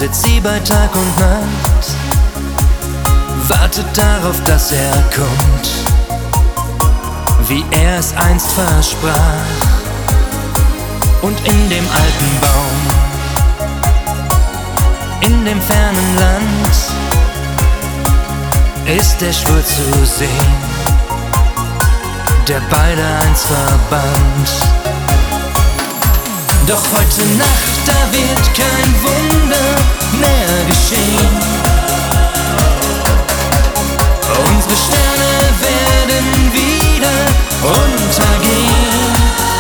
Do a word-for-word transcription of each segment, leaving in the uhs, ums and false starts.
sitzt sie bei Tag und Nacht, wartet darauf, dass er kommt, wie er es einst versprach. Und in dem alten Baum, in dem fernen Land, ist der Schwur zu sehen, der beide einst verband. Doch heute Nacht, da wird kein Wunder mehr geschehen. Unsere Sterne werden wieder untergehen.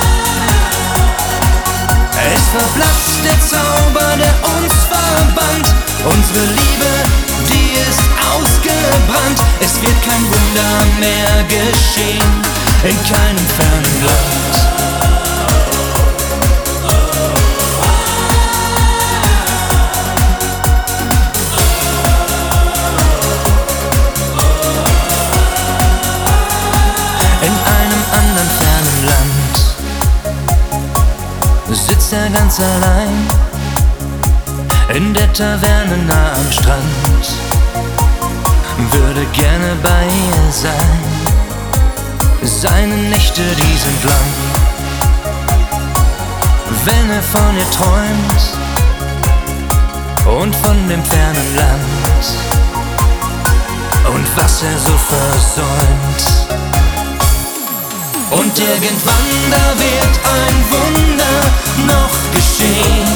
Es verblasst der Zauber, der uns verband. Unsere Liebe, die ist ausgebrannt. Es wird kein Wunder mehr geschehen, in keinem fernen Land. Sitzt er ganz allein in der Taverne nah am Strand, würde gerne bei ihr sein. Seine Nächte, die sind lang, wenn er von ihr träumt und von dem fernen Land und was er so versäumt. Und irgendwann, da wird ein Wunder noch geschehen.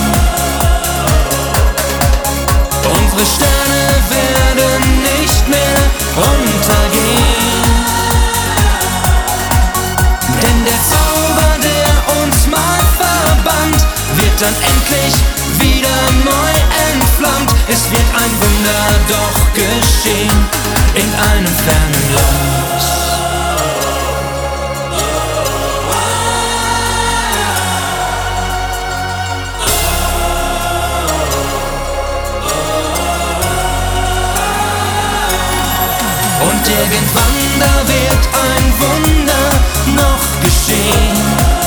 Unsere Sterne werden nicht mehr untergehen. Denn der Zauber, der uns mal verband, wird dann endlich wieder neu entflammt. Es wird ein Wunder doch geschehen, in einem fernen Land. Und irgendwann, da wird ein Wunder noch geschehen.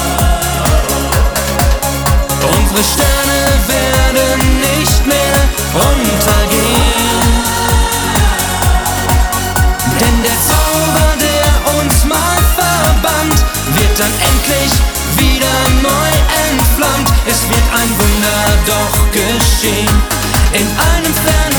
Unsere Sterne werden nicht mehr untergehen. Denn der Zauber, der uns mal verband, wird dann endlich wieder neu entflammt. Es wird ein Wunder doch geschehen, in einem fernen